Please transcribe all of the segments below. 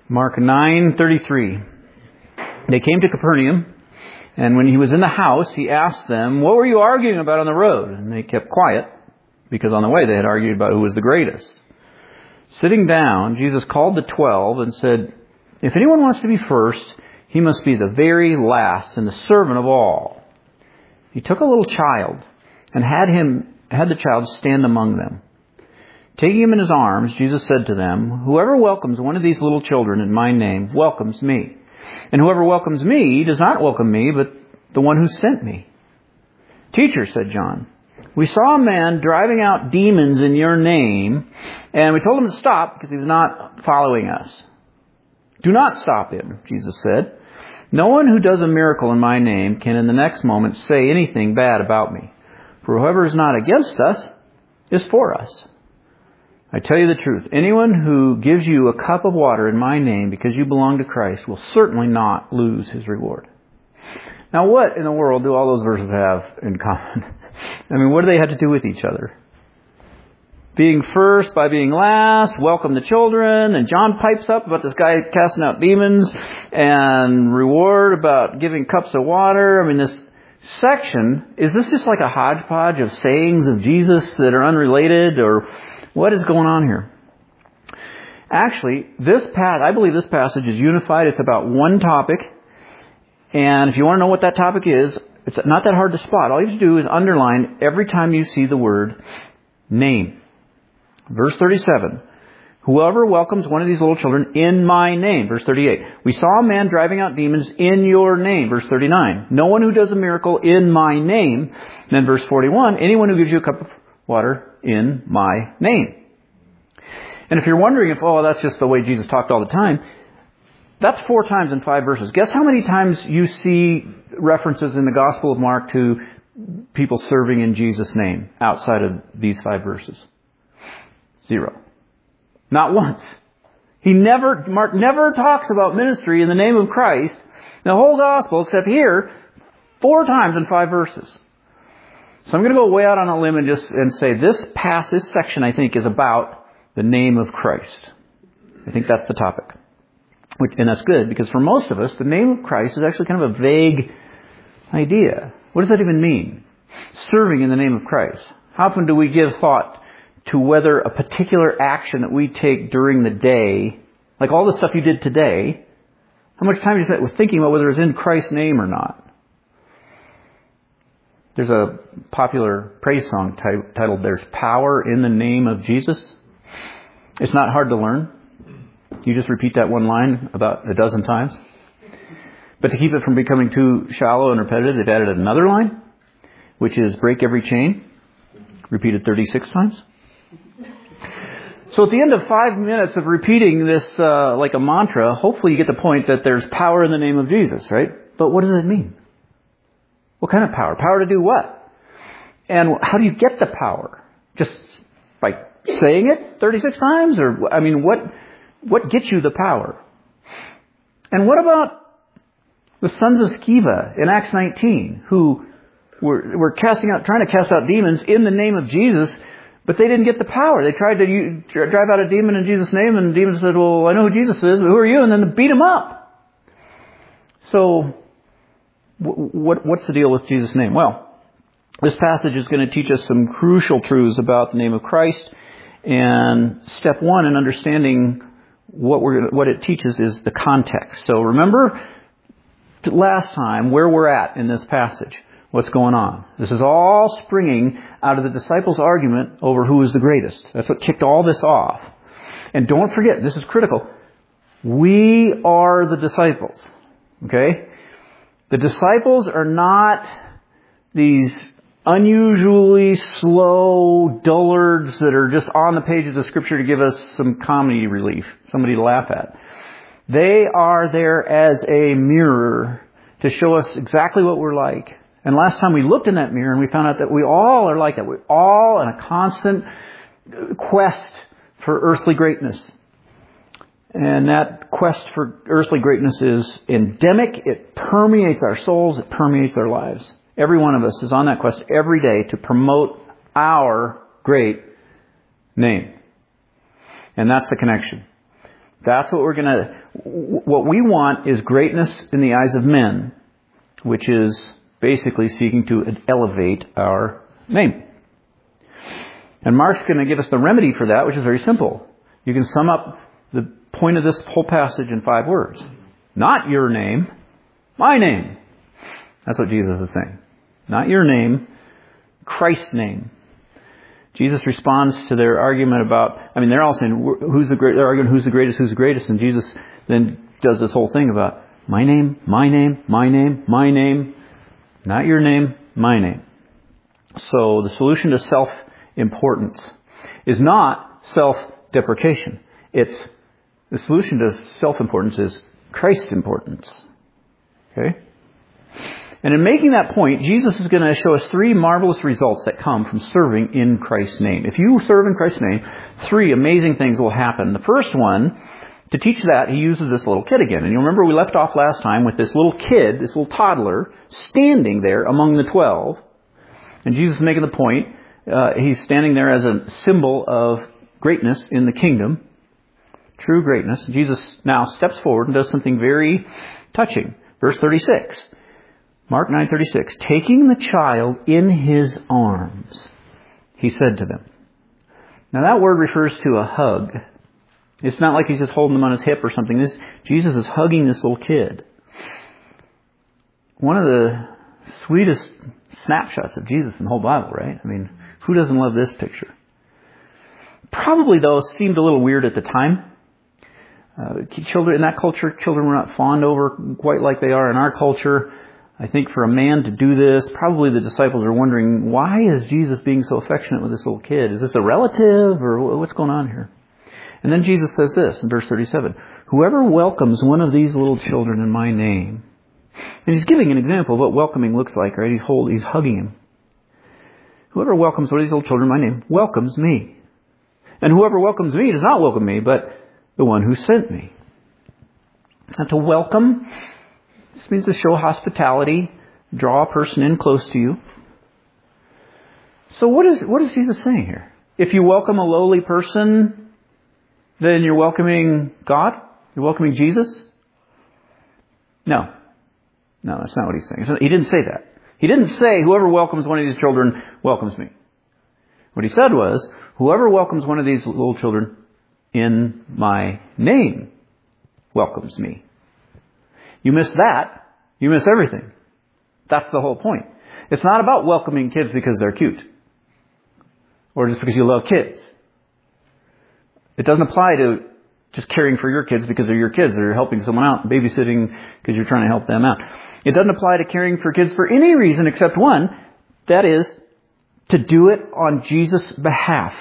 Mark 9:33. They came to Capernaum, and when he was in the house, he asked them, "What were you arguing about on the road?" And they kept quiet, because on the way they had argued about who was the greatest. Sitting down, Jesus called the 12 and said, "If anyone wants to be first, he must be the very last and the servant of all." He took a little child and had the child stand among them. Taking him in his arms, Jesus said to them, "Whoever welcomes one of these little children in my name welcomes me. And whoever welcomes me does not welcome me, but the one who sent me." "Teacher," said John, "we saw a man driving out demons in your name, and we told him to stop because he was not following us." "Do not stop him," Jesus said. "No one who does a miracle in my name can in the next moment say anything bad about me. For whoever is not against us is for us. I tell you the truth, anyone who gives you a cup of water in my name because you belong to Christ will certainly not lose his reward." Now, what in the world do all those verses have in common? I mean, what do they have to do with each other? Being first by being last, welcome the children, and John pipes up about this guy casting out demons, and reward about giving cups of water. I mean, this section, is this just like a hodgepodge of sayings of Jesus that are unrelated, or what is going on here? Actually, I believe this passage is unified. It's about one topic. And if you want to know what that topic is, it's not that hard to spot. All you have to do is underline every time you see the word name. Verse 37. "Whoever welcomes one of these little children in my name." Verse 38. "We saw a man driving out demons in your name." Verse 39. "No one who does a miracle in my name." And then verse 41. "Anyone who gives you a cup of water in my name." And if you're wondering if, that's just the way Jesus talked all the time, that's 4 times in 5 verses. Guess how many times you see references in the Gospel of Mark to people serving in Jesus' name outside of these 5 verses? 0. Not once. Mark never talks about ministry in the name of Christ in the whole Gospel, except here, 4 times in 5 verses. So I'm going to go way out on a limb and say this section, I think, is about the name of Christ. I think that's the topic. And that's good, because for most of us, the name of Christ is actually kind of a vague idea. What does that even mean? Serving in the name of Christ. How often do we give thought to whether a particular action that we take during the day, like all the stuff you did today, how much time you spent with thinking about whether it's in Christ's name or not? There's a popular praise song titled "There's Power in the Name of Jesus." It's not hard to learn. You just repeat that one line about a dozen times. But to keep it from becoming too shallow and repetitive, they've added another line, which is "break every chain," repeated 36 times. So at the end of 5 minutes of repeating this like a mantra, hopefully you get the point that there's power in the name of Jesus, right? But what does it mean? What kind of power? Power to do what? And how do you get the power? Just by saying it 36 times? Or, I mean, what gets you the power? And what about the sons of Sceva in Acts 19, who were trying to cast out demons in the name of Jesus, but they didn't get the power. They tried to drive out a demon in Jesus' name, and the demon said, "Well, I know who Jesus is, but who are you?" And then they beat him up. So, what's the deal with Jesus' name? Well, this passage is going to teach us some crucial truths about the name of Christ. And step 1 in understanding what it teaches is the context. So remember last time where we're at in this passage. What's going on? This is all springing out of the disciples' argument over who is the greatest. That's what kicked all this off. And don't forget, this is critical. We are the disciples. Okay? The disciples are not these unusually slow dullards that are just on the pages of Scripture to give us some comedy relief, somebody to laugh at. They are there as a mirror to show us exactly what we're like. And last time we looked in that mirror and we found out that we all are like that. We're all in a constant quest for earthly greatness. And that quest for earthly greatness is endemic. It permeates our souls. It permeates our lives. Every one of us is on that quest every day to promote our great name. And that's the connection. That's what what we want is greatness in the eyes of men, which is basically seeking to elevate our name. And Mark's going to give us the remedy for that, which is very simple. You can sum up the point of this whole passage in 5 words. Not your name, my name. That's what Jesus is saying. Not your name, Christ's name. Jesus responds to their argument about, they're all saying, they're arguing who's the greatest, and Jesus then does this whole thing about, my name, my name, my name, my name. Not your name, my name. So the solution to self-importance is not self-deprecation. The solution to self-importance is Christ's importance. Okay? And in making that point, Jesus is going to show us 3 marvelous results that come from serving in Christ's name. If you serve in Christ's name, 3 amazing things will happen. The first one, to teach that, he uses this little kid again. And you remember we left off last time with this little kid, this little toddler, standing there among the 12. And Jesus is making the point, he's standing there as a symbol of greatness in the kingdom. True greatness. Jesus now steps forward and does something very touching. Verse 36. Mark 9:36. Taking the child in his arms, he said to them. Now that word refers to a hug. It's not like he's just holding them on his hip or something. Jesus is hugging this little kid. One of the sweetest snapshots of Jesus in the whole Bible, right? Who doesn't love this picture? Probably, though, seemed a little weird at the time. Children in that culture, children were not fawned over quite like they are in our culture. I think for a man to do this, probably the disciples are wondering, why is Jesus being so affectionate with this little kid? Is this a relative or what's going on here? And then Jesus says this in verse 37, whoever welcomes one of these little children in my name. And he's giving an example of what welcoming looks like, right? He's hugging him. Whoever welcomes one of these little children in my name welcomes me. And whoever welcomes me does not welcome me, but the one who sent me. And to welcome, this means to show hospitality, draw a person in close to you. So what is Jesus saying here? If you welcome a lowly person, then you're welcoming God? You're welcoming Jesus? No, that's not what he's saying. He didn't say that. He didn't say, whoever welcomes one of these children welcomes me. What he said was, whoever welcomes one of these little children in my name welcomes me. You miss that, you miss everything. That's the whole point. It's not about welcoming kids because they're cute. Or just because you love kids. It doesn't apply to just caring for your kids because they're your kids, or you're helping someone out, babysitting because you're trying to help them out. It doesn't apply to caring for kids for any reason except one, that is, to do it on Jesus' behalf.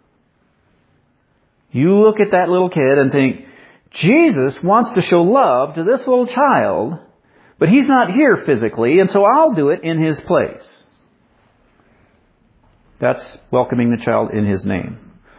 You look at that little kid and think, Jesus wants to show love to this little child, but he's not here physically, and so I'll do it in his place. That's welcoming the child in his name.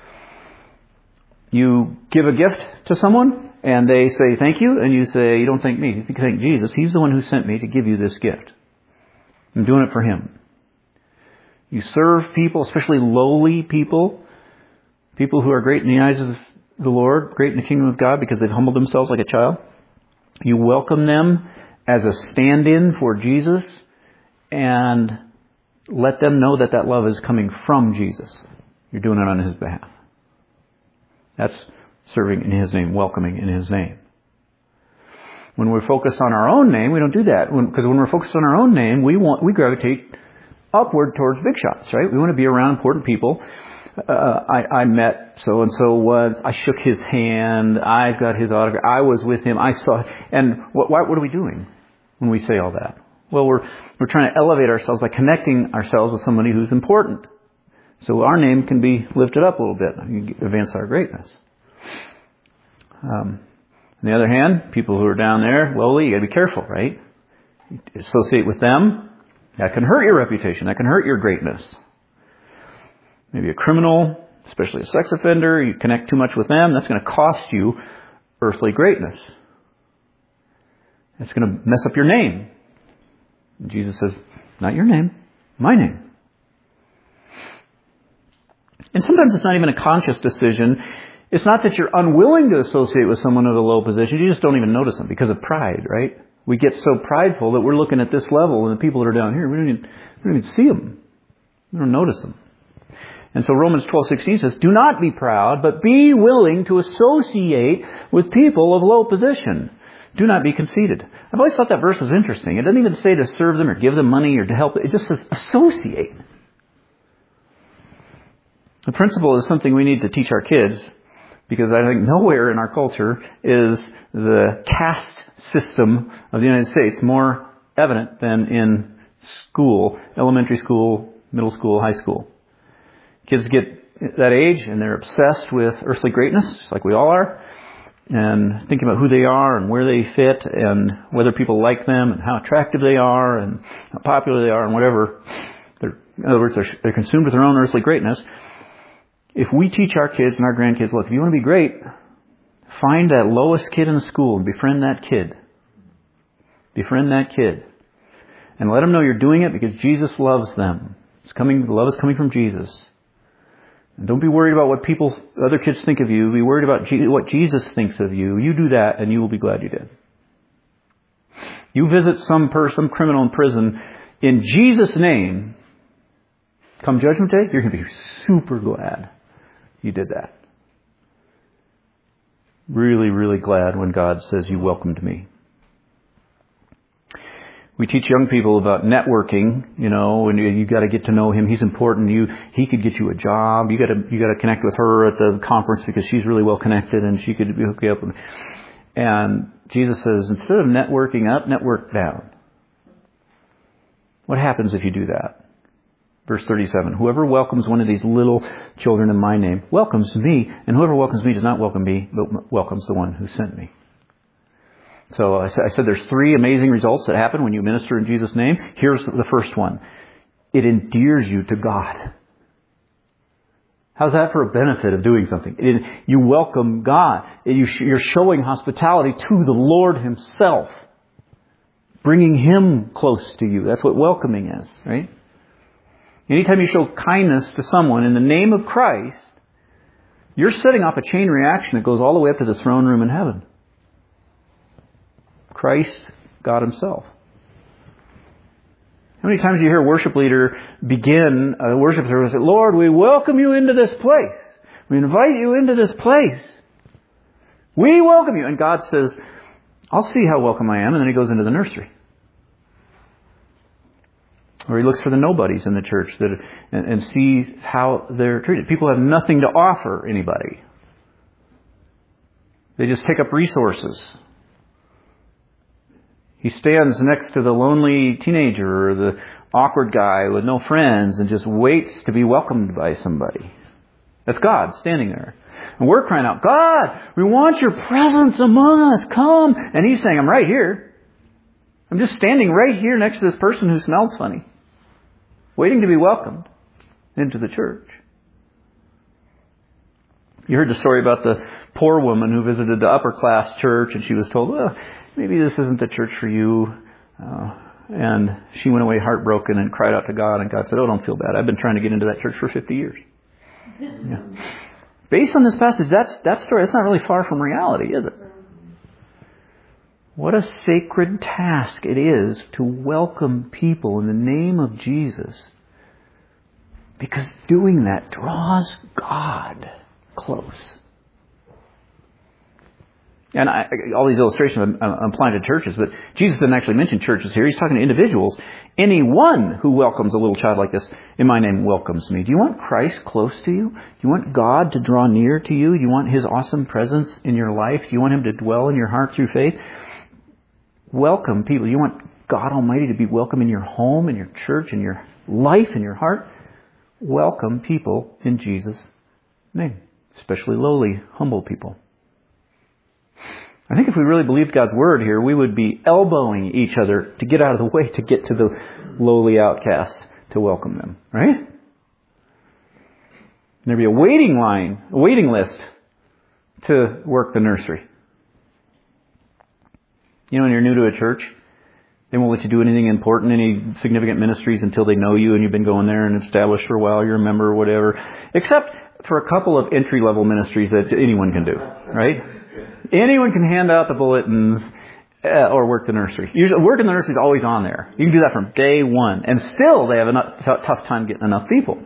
You give a gift to someone, and they say thank you, and you say, you don't thank me, you thank Jesus. He's the one who sent me to give you this gift. I'm doing it for him. You serve people, especially lowly people, people who are great in the eyes of the Lord, great in the kingdom of God because they've humbled themselves like a child. You welcome them as a stand-in for Jesus and let them know that that love is coming from Jesus. You're doing it on his behalf. That's serving in his name, welcoming in his name. When we're focused on our own name, we don't do that. Because when we're focused on our own name, we gravitate upward towards big shots, right? We want to be around important people. I met so-and-so once. I shook his hand. I've got his autograph. I was with him. I saw. And what are we doing when we say all that? Well, we're trying to elevate ourselves by connecting ourselves with somebody who's important. So our name can be lifted up a little bit and advance our greatness. On the other hand, people who are down there, lowly, you got to be careful, right? You associate with them. That can hurt your reputation. That can hurt your greatness. Maybe a criminal, especially a sex offender, you connect too much with them, that's going to cost you earthly greatness. It's going to mess up your name. And Jesus says, not your name, my name. And sometimes it's not even a conscious decision. It's not that you're unwilling to associate with someone at a low position. You just don't even notice them because of pride, right? We get so prideful that we're looking at this level and the people that are down here, we don't even see them. We don't notice them. And so Romans 12:16 says, do not be proud, but be willing to associate with people of low position. Do not be conceited. I've always thought that verse was interesting. It doesn't even say to serve them or give them money or to help. It just says associate. The principle is something we need to teach our kids, because I think nowhere in our culture is the caste system of the United States more evident than in school, elementary school, middle school, high school. Kids get that age and they're obsessed with earthly greatness, just like we all are, and thinking about who they are and where they fit and whether people like them and how attractive they are and how popular they are and whatever. In other words, they're consumed with their own earthly greatness. If we teach our kids and our grandkids, look, if you want to be great, find that lowest kid in the school and befriend that kid. Befriend that kid. And let them know you're doing it because Jesus loves them. Love is coming from Jesus. And don't be worried about what other kids think of you. Be worried about what Jesus thinks of you. You do that and you will be glad you did. You visit some criminal in prison in Jesus' name, come Judgment Day, you're going to be super glad you did that. Really, really glad when God says you welcomed me. We teach young people about networking, and you got to get to know him. He's important. He could get you a job. You got to connect with her at the conference because she's really well connected and she could hook you up. And Jesus says, instead of networking up, network down. What happens if you do that? Verse 37, whoever welcomes one of these little children in my name welcomes me, and whoever welcomes me does not welcome me, but welcomes the one who sent me. So I said there's 3 amazing results that happen when you minister in Jesus' name. Here's the first one. It endears you to God. How's that for a benefit of doing something? You welcome God. You're showing hospitality to the Lord Himself. Bringing Him close to you. That's what welcoming is, right? Anytime you show kindness to someone in the name of Christ, you're setting off a chain reaction that goes all the way up to the throne room in heaven. Christ, God Himself. How many times do you hear a worship leader begin a worship service and say, Lord, we welcome you into this place. We invite you into this place. We welcome you. And God says, I'll see how welcome I am. And then He goes into the nursery. Or He looks for the nobodies in the church and sees how they're treated. People have nothing to offer anybody. They just take up resources. He stands next to the lonely teenager or the awkward guy with no friends and just waits to be welcomed by somebody. That's God standing there. And we're crying out, God, we want your presence among us. Come. And He's saying, I'm right here. I'm just standing right here next to this person who smells funny, waiting to be welcomed into the church. You heard the story about the poor woman who visited the upper class church and she was told, well, maybe this isn't the church for you. And she went away heartbroken and cried out to God, and God said, oh, don't feel bad. I've been trying to get into that church for 50 years. Yeah. Based on this passage, that story, that's not really far from reality, is it? What a sacred task it is to welcome people in the name of Jesus, because doing that draws God close. And all these illustrations I'm applying to churches, but Jesus didn't actually mention churches here. He's talking to individuals. Anyone who welcomes a little child like this, in my name, welcomes me. Do you want Christ close to you? Do you want God to draw near to you? Do you want His awesome presence in your life? Do you want Him to dwell in your heart through faith? Welcome people. You want God Almighty to be welcome in your home, in your church, in your life, in your heart? Welcome people in Jesus' name, especially lowly, humble people. I think if we really believed God's Word here, we would be elbowing each other to get out of the way to get to the lowly outcasts to welcome them, right? There'd be a waiting list to work the nursery. When you're new to a church, they won't let you do anything important, any significant ministries until they know you and you've been going there and established for a while, you're a member or whatever. Except for a couple of entry-level ministries that anyone can do, right? Anyone can hand out the bulletins or work the nursery. Usually, work in the nursery is always on there. You can do that from day one. And still, they have a tough time getting enough people.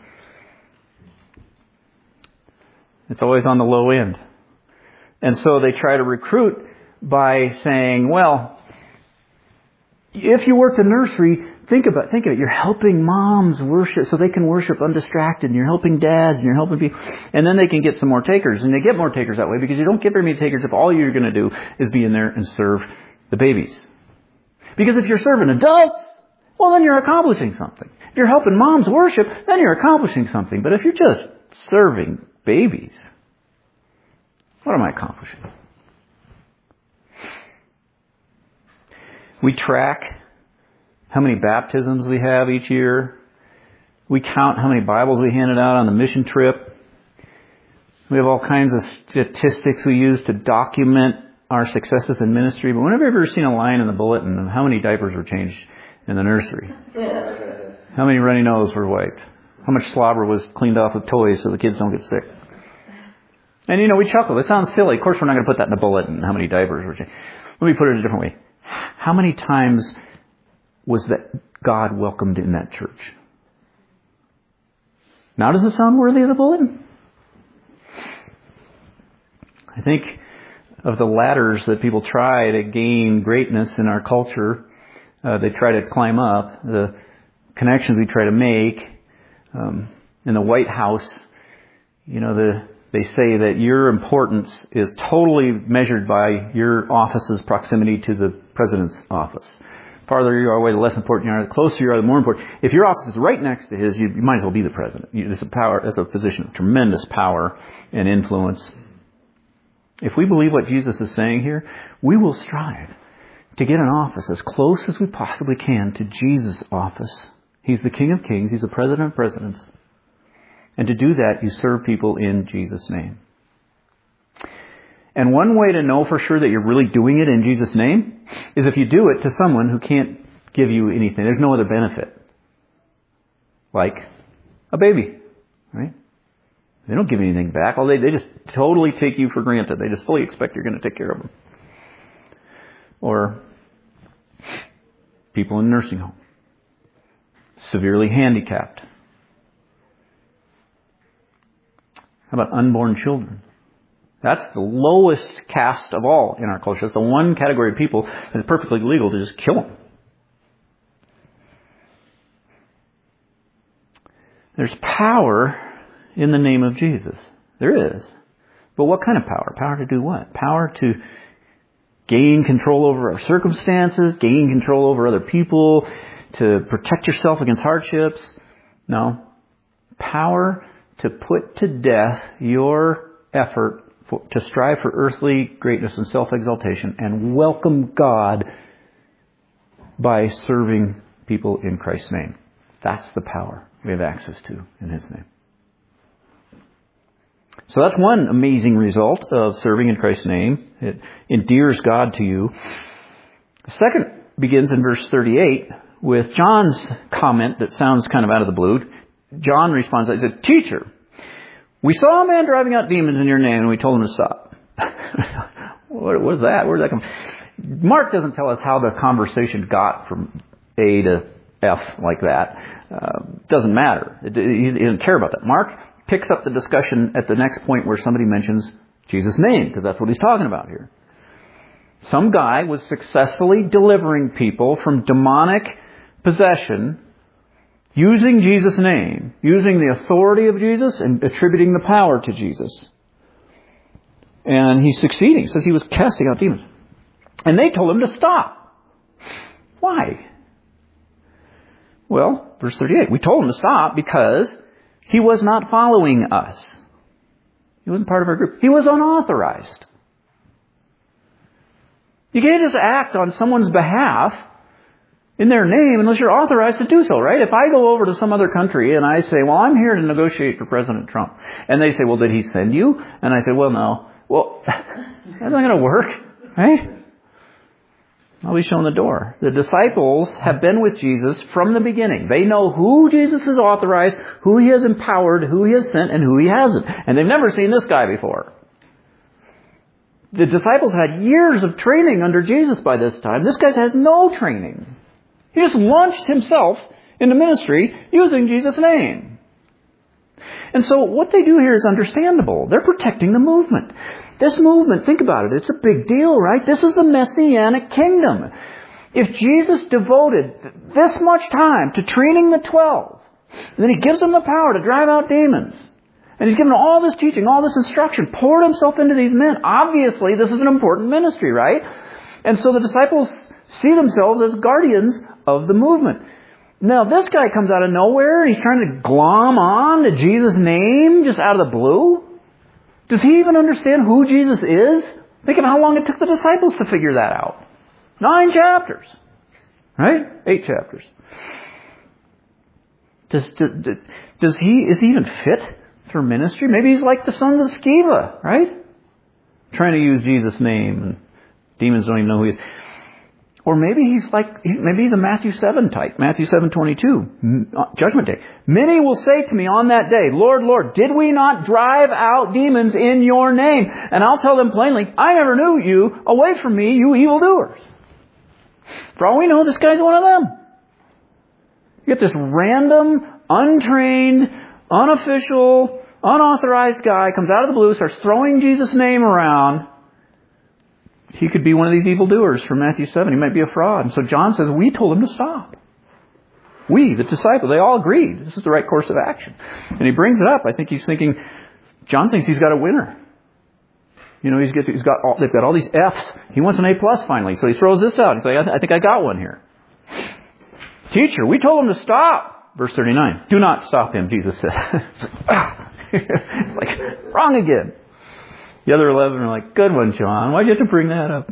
It's always on the low end. And so they try to recruit by saying, well, if you work the nursery, think of it. You're helping moms worship so they can worship undistracted. And you're helping dads and you're helping people. And then they can get some more takers. And they get more takers that way because you don't get very many takers if all you're going to do is be in there and serve the babies. Because if you're serving adults, well, then you're accomplishing something. If you're helping moms worship, then you're accomplishing something. But if you're just serving babies, what am I accomplishing? We track how many baptisms we have each year. We count how many Bibles we handed out on the mission trip. We have all kinds of statistics we use to document our successes in ministry. But when have you ever seen a line in the bulletin of how many diapers were changed in the nursery? How many runny noses were wiped? How much slobber was cleaned off with toys so the kids don't get sick? And we chuckle. It sounds silly. Of course, we're not going to put that in the bulletin, how many diapers were changed. Let me put it a different way. How many times was that God welcomed in that church? Now does it sound worthy of the bulletin? I think of the ladders that people try to gain greatness in our culture. They try to climb up. The connections we try to make. In the White House, they say that your importance is totally measured by your office's proximity to the president's office. The farther you are away, the less important you are. The closer you are, the more important. If your office is right next to his, you might as well be the president. It's a position of tremendous power and influence. If we believe what Jesus is saying here, we will strive to get an office as close as we possibly can to Jesus' office. He's the King of Kings. He's the President of Presidents. And to do that, you serve people in Jesus' name. And one way to know for sure that you're really doing it in Jesus' name is if you do it to someone who can't give you anything. There's no other benefit. Like a baby, right? They don't give you anything back. They just totally take you for granted. They just fully expect you're going to take care of them. Or people in nursing home. Severely handicapped. How about unborn children? That's the lowest caste of all in our culture. It's the one category of people that is perfectly legal to just kill them. There's power in the name of Jesus. There is. But what kind of power? Power to do what? Power to gain control over our circumstances, gain control over other people, to protect yourself against hardships. No. Power to put to death your effort to strive for earthly greatness and self-exaltation and welcome God by serving people in Christ's name. That's the power we have access to in His name. So that's one amazing result of serving in Christ's name. It endears God to you. The second begins in verse 38 with John's comment that sounds kind of out of the blue. John responds, he said, "Teacher, we saw a man driving out demons in your name and we told him to stop." What was that? Where did that come? Mark doesn't tell us how the conversation got from A to F like that. Doesn't matter. He doesn't care about that. Mark picks up the discussion at the next point where somebody mentions Jesus' name, because that's what he's talking about here. Some guy was successfully delivering people from demonic possession using Jesus' name, using the authority of Jesus and attributing the power to Jesus. And he's succeeding. He says he was casting out demons. And they told him to stop. Why? Well, verse 38, we told him to stop because he was not following us. He wasn't part of our group. He was unauthorized. You can't just act on someone's behalf in their name unless you're authorized to do so, right? If I go over to some other country and I say, well, I'm here to negotiate for President Trump. And they say, well, did he send you? And I say, well, no. Well, that's not going to work, right? I'll be shown the door. The disciples have been with Jesus from the beginning. They know who Jesus has authorized, who He has empowered, who He has sent, and who He hasn't. And they've never seen this guy before. The disciples had years of training under Jesus by this time. This guy has no training. He just launched himself into ministry using Jesus' name. And so what they do here is understandable. They're protecting the movement. This movement, think about it, it's a big deal, right? This is the Messianic kingdom. If Jesus devoted this much time to training the 12, and then He gives them the power to drive out demons, and He's given all this teaching, all this instruction, poured Himself into these men, obviously this is an important ministry, right? And so the disciples see themselves as guardians of the movement. Now this guy comes out of nowhere, and he's trying to glom on to Jesus' name just out of the blue. Does he even understand who Jesus is? Think of how long it took the disciples to figure that out. 9 chapters. Right? 8 chapters. Is he even fit for ministry? Maybe he's like the son of Sceva, right? Trying to use Jesus' name, and demons don't even know who he is. Or maybe he's a Matthew 7 type. Matthew 7:22. Judgment day. Many will say to me on that day, Lord, Lord, did we not drive out demons in your name? And I'll tell them plainly, I never knew you. Away from me, you evildoers. For all we know, this guy's one of them. You get this random, untrained, unofficial, unauthorized guy, comes out of the blue, starts throwing Jesus' name around. He could be one of these evildoers from Matthew 7. He might be a fraud. And so John says, we told him to stop. We, the disciples, they all agreed. This is the right course of action. And he brings it up. I think he's thinking, John thinks he's got a winner. You know, they've got all these F's. He wants an A+ finally. So he throws this out. He's like, I think I got one here. Teacher, we told him to stop. Verse 39. Do not stop him, Jesus said. It's like, wrong again. The other 11 are like, good one, John. Why'd you have to bring that up?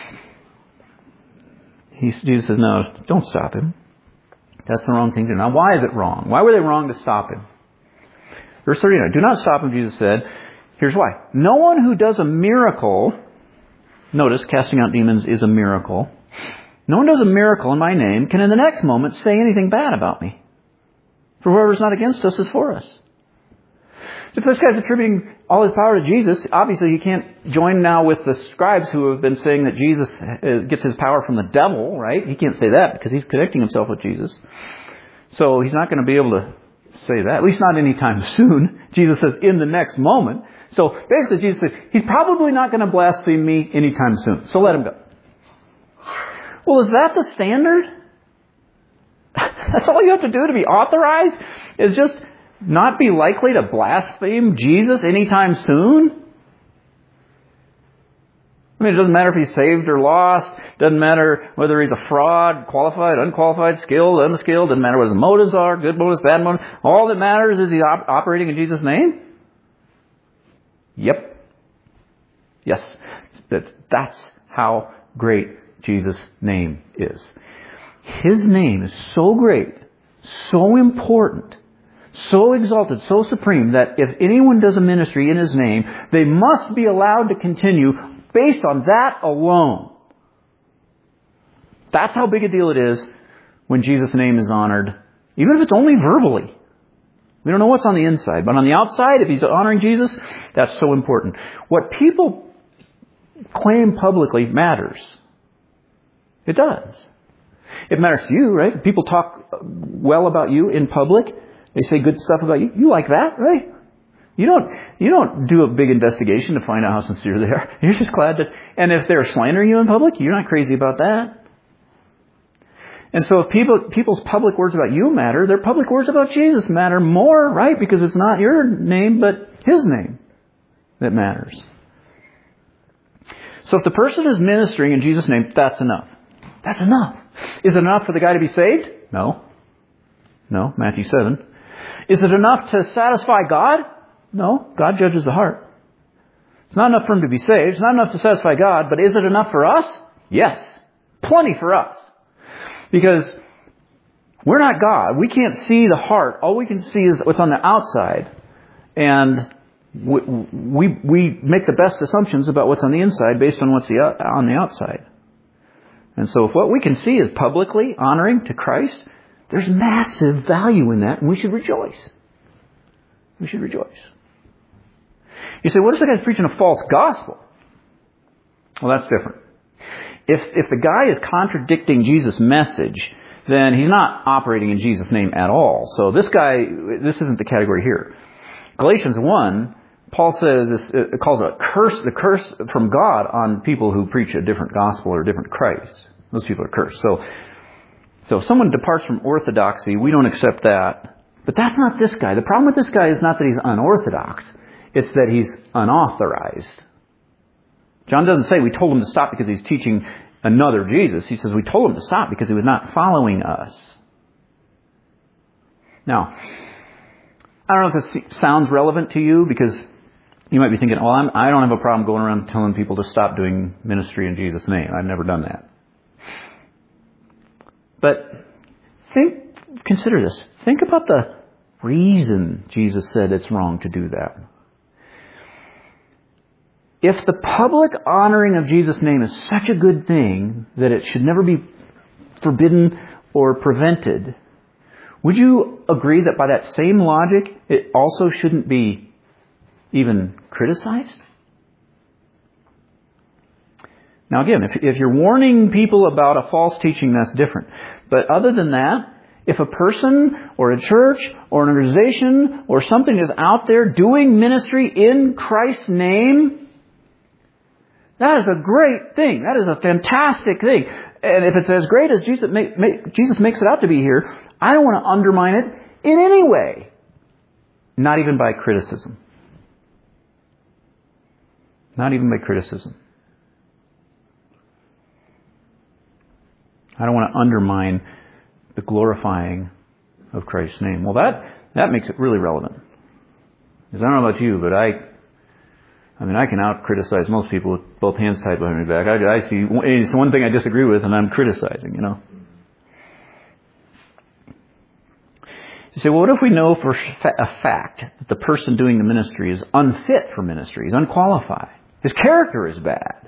Jesus says, no, don't stop him. That's the wrong thing to do. Now, why is it wrong? Why were they wrong to stop him? Verse 39, do not stop him, Jesus said. Here's why. No one who does a miracle, notice casting out demons is a miracle. No one does a miracle in my name can in the next moment say anything bad about me. For whoever's not against us is for us. If this guy's attributing all his power to Jesus, obviously he can't join now with the scribes who have been saying that Jesus gets his power from the devil, right? He can't say that because he's connecting himself with Jesus. So he's not going to be able to say that, at least not anytime soon. Jesus says, in the next moment. So basically Jesus says, he's probably not going to blaspheme me anytime soon. So let him go. Well, is that the standard? That's all you have to do to be authorized? Is just not be likely to blaspheme Jesus anytime soon? I mean, it doesn't matter if he's saved or lost. Doesn't matter whether he's a fraud, qualified, unqualified, skilled, unskilled. Doesn't matter what his motives are, good motives, bad motives. All that matters is he's operating in Jesus' name? Yep. Yes. That's how great Jesus' name is. His name is so great, so important, so exalted, so supreme, that if anyone does a ministry in His name, they must be allowed to continue based on that alone. That's how big a deal it is when Jesus' name is honored, even if it's only verbally. We don't know what's on the inside, but on the outside, if He's honoring Jesus, that's so important. What people claim publicly matters. It does. It matters to you, right? People talk well about you in public. They say good stuff about you. You like that, right? You don't do a big investigation to find out how sincere they are. You're just glad that. And if they're slandering you in public, you're not crazy about that. And so if people's public words about you matter, their public words about Jesus matter more, right? Because it's not your name, but His name that matters. So if the person is ministering in Jesus' name, that's enough. That's enough. Is it enough for the guy to be saved? No. No, Matthew 7. Is it enough to satisfy God? No, God judges the heart. It's not enough for him to be saved. It's not enough to satisfy God, but is it enough for us? Yes. Plenty for us. Because we're not God. We can't see the heart. All we can see is what's on the outside. And we make the best assumptions about what's on the inside based on what's on the outside. And so if what we can see is publicly honoring to Christ, there's massive value in that, and we should rejoice. We should rejoice. You say, what if the guy's preaching a false gospel? Well, that's different. If the guy is contradicting Jesus' message, then he's not operating in Jesus' name at all. So this isn't the category here. Galatians 1, Paul says it calls it the curse from God on people who preach a different gospel or a different Christ. Those people are cursed. So if someone departs from orthodoxy, we don't accept that. But that's not this guy. The problem with this guy is not that he's unorthodox. It's that he's unauthorized. John doesn't say we told him to stop because he's teaching another Jesus. He says we told him to stop because he was not following us. Now, I don't know if this sounds relevant to you, because you might be thinking, well, I don't have a problem going around telling people to stop doing ministry in Jesus' name. I've never done that. But consider this. Think about the reason Jesus said it's wrong to do that. If the public honoring of Jesus' name is such a good thing that it should never be forbidden or prevented, would you agree that by that same logic, it also shouldn't be even criticized? Now again, if you're warning people about a false teaching, that's different. But other than that, if a person or a church or an organization or something is out there doing ministry in Christ's name, that is a great thing. That is a fantastic thing. And if it's as great as Jesus makes it out to be here, I don't want to undermine it in any way. Not even by criticism. Not even by criticism. I don't want to undermine the glorifying of Christ's name. Well, that makes it really relevant. Because I don't know about you, but I can out-criticize most people with both hands tied behind my back. I see it's one thing I disagree with, and I'm criticizing, You say, well, what if we know for a fact that the person doing the ministry is unfit for ministry, is unqualified? His character is bad.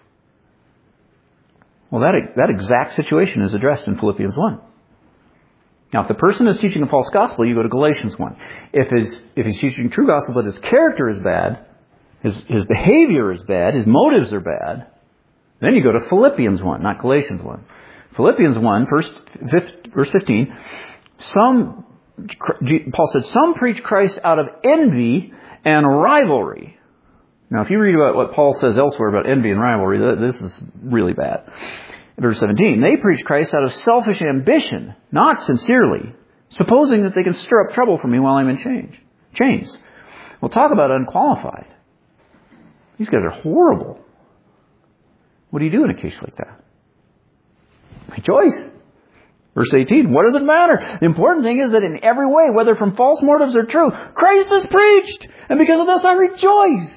Well, that exact situation is addressed in Philippians 1. Now, if the person is teaching a false gospel, you go to Galatians 1. If he's teaching true gospel but his character is bad, his behavior is bad, his motives are bad, then you go to Philippians 1, not Galatians 1. Philippians 1, verse 15, Paul said, some preach Christ out of envy and rivalry. Now, if you read about what Paul says elsewhere about envy and rivalry, this is really bad. Verse 17, they preach Christ out of selfish ambition, not sincerely, supposing that they can stir up trouble for me while I'm in chains. We'll talk about unqualified. These guys are horrible. What do you do in a case like that? Rejoice. Verse 18, what does it matter? The important thing is that in every way, whether from false motives or true, Christ is preached. And because of this, I rejoice.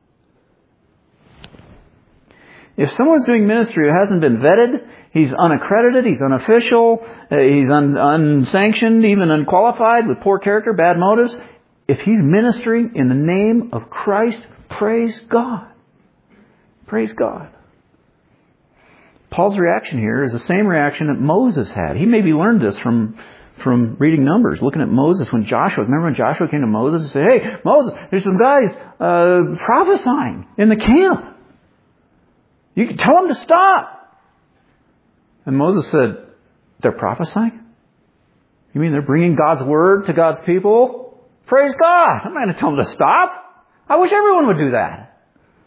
If someone's doing ministry who hasn't been vetted, he's unaccredited, he's unofficial, he's unsanctioned, even unqualified, with poor character, bad motives, if he's ministering in the name of Christ, praise God. Praise God. Paul's reaction here is the same reaction that Moses had. He maybe learned this from reading Numbers, looking at Moses when remember when Joshua came to Moses and said, hey, Moses, there's some guys prophesying in the camp. You can tell them to stop. And Moses said, they're prophesying? You mean they're bringing God's word to God's people? Praise God. I'm not going to tell them to stop. I wish everyone would do that.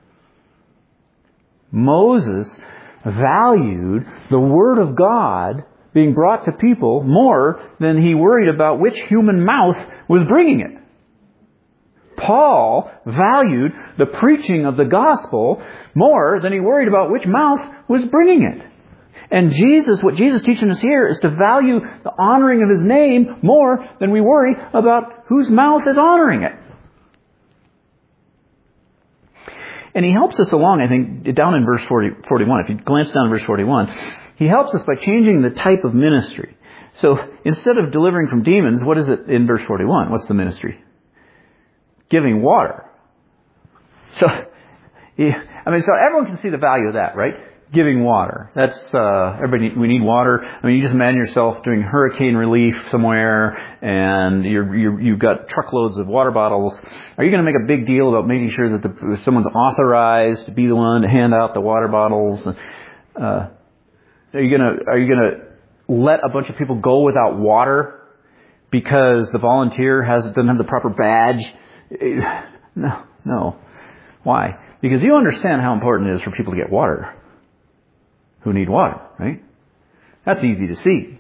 Moses valued the word of God being brought to people more than he worried about which human mouth was bringing it. Paul valued the preaching of the gospel more than he worried about which mouth was bringing it. And what Jesus is teaching us here is to value the honoring of His name more than we worry about whose mouth is honoring it. And he helps us along, I think, down in verse 41. If you glance down in verse 41, he helps us by changing the type of ministry. So instead of delivering from demons, what is it in verse 41? What's the ministry? Giving water. So everyone can see the value of that, right? giving water. That's, everybody, we need water. I mean, you just imagine yourself doing hurricane relief somewhere and you've got truckloads of water bottles. Are you going to make a big deal about making sure that someone's authorized to be the one to hand out the water bottles? Are you going to let a bunch of people go without water because the volunteer doesn't have the proper badge? No. Why? Because you understand how important it is for people to get water who need water, right? That's easy to see.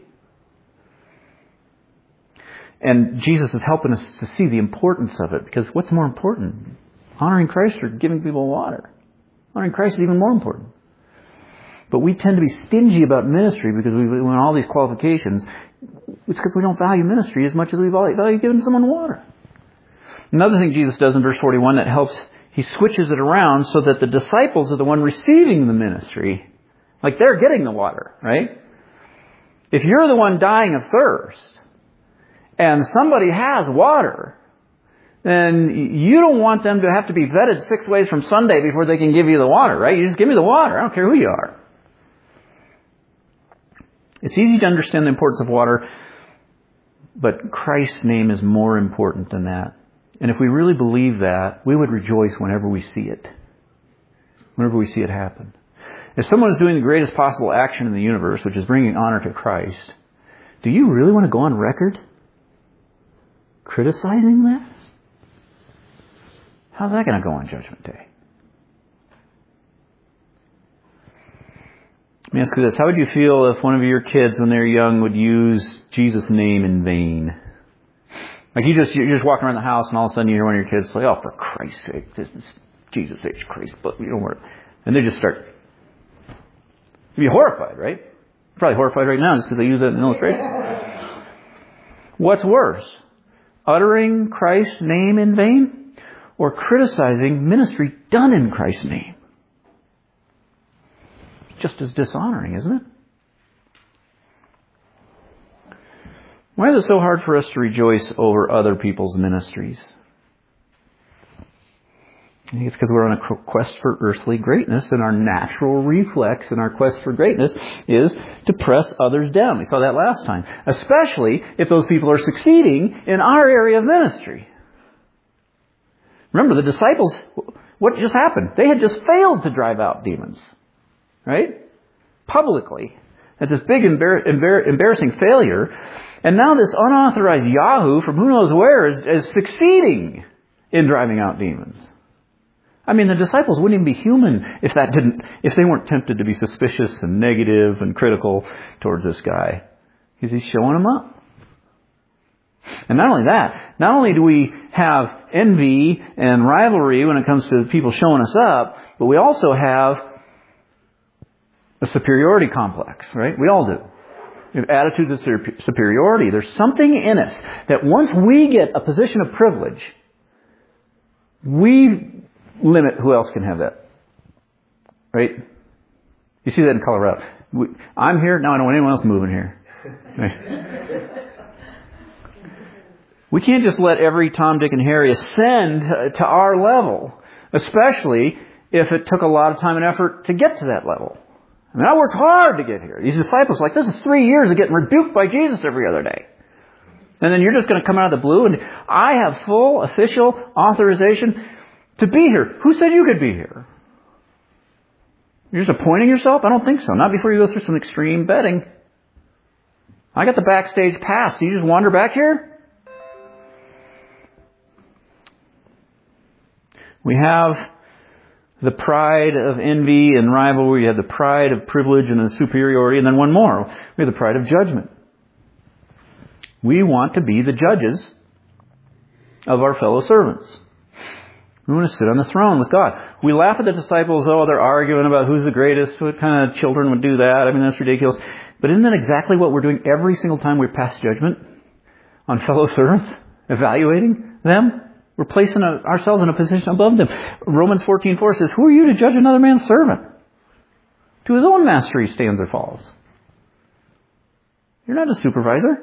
And Jesus is helping us to see the importance of it, because what's more important? Honoring Christ or giving people water? Honoring Christ is even more important. But we tend to be stingy about ministry because we want all these qualifications. It's because we don't value ministry as much as we value giving someone water. Another thing Jesus does in verse 41 that helps, he switches it around so that the disciples are the one receiving the ministry. Like they're getting the water, right? If you're the one dying of thirst and somebody has water, then you don't want them to have to be vetted 6 ways from Sunday before they can give you the water, right? You just give me the water. I don't care who you are. It's easy to understand the importance of water, but Christ's name is more important than that. And if we really believe that, we would rejoice whenever we see it. Whenever we see it happen. If someone is doing the greatest possible action in the universe, which is bringing honor to Christ, do you really want to go on record criticizing that? How's that going to go on Judgment Day? Let me ask you this. How would you feel if one of your kids, when they're young, would use Jesus' name in vain? Like you're just walking around the house and all of a sudden you hear one of your kids say, "Oh, for Christ's sake, this is Jesus H. Christ," but you don't worry. And they just start. You'd be horrified, right? You're probably horrified right now just because I use that in an illustration. What's worse? Uttering Christ's name in vain or criticizing ministry done in Christ's name? It's just as dishonoring, isn't it? Why is it so hard for us to rejoice over other people's ministries? I think it's because we're on a quest for earthly greatness, and our natural reflex in our quest for greatness is to press others down. We saw that last time. Especially if those people are succeeding in our area of ministry. Remember, the disciples, what just happened? They had just failed to drive out demons. Right? Publicly. It's this big embarrassing failure. And now this unauthorized Yahoo from who knows where is succeeding in driving out demons. I mean, the disciples wouldn't even be human if they weren't tempted to be suspicious and negative and critical towards this guy. Because he's showing them up. And not only that, not only do we have envy and rivalry when it comes to people showing us up, but we also have a superiority complex, right? We all do. We have attitudes of superiority. There's something in us that once we get a position of privilege, we limit who else can have that. Right? You see that in Colorado. I'm here, now I don't want anyone else moving here. Right? We can't just let every Tom, Dick, and Harry ascend to our level, especially if it took a lot of time and effort to get to that level. I mean, I worked hard to get here. These disciples are like, this is 3 years of getting rebuked by Jesus every other day. And then you're just going to come out of the blue and I have full official authorization to be here. Who said you could be here? You're just appointing yourself? I don't think so. Not before you go through some extreme betting. I got the backstage pass. You just wander back here? We have the pride of envy and rivalry. We have the pride of privilege and the superiority. And then one more. We have the pride of judgment. We want to be the judges of our fellow servants. We want to sit on the throne with God. We laugh at the disciples. Oh, they're arguing about who's the greatest. What kind of children would do that? I mean, that's ridiculous. But isn't that exactly what we're doing every single time we pass judgment on fellow servants? Evaluating them? We're placing ourselves in a position above them. Romans 14:4 says, who are you to judge another man's servant? To his own master he stands or falls. You're not a supervisor.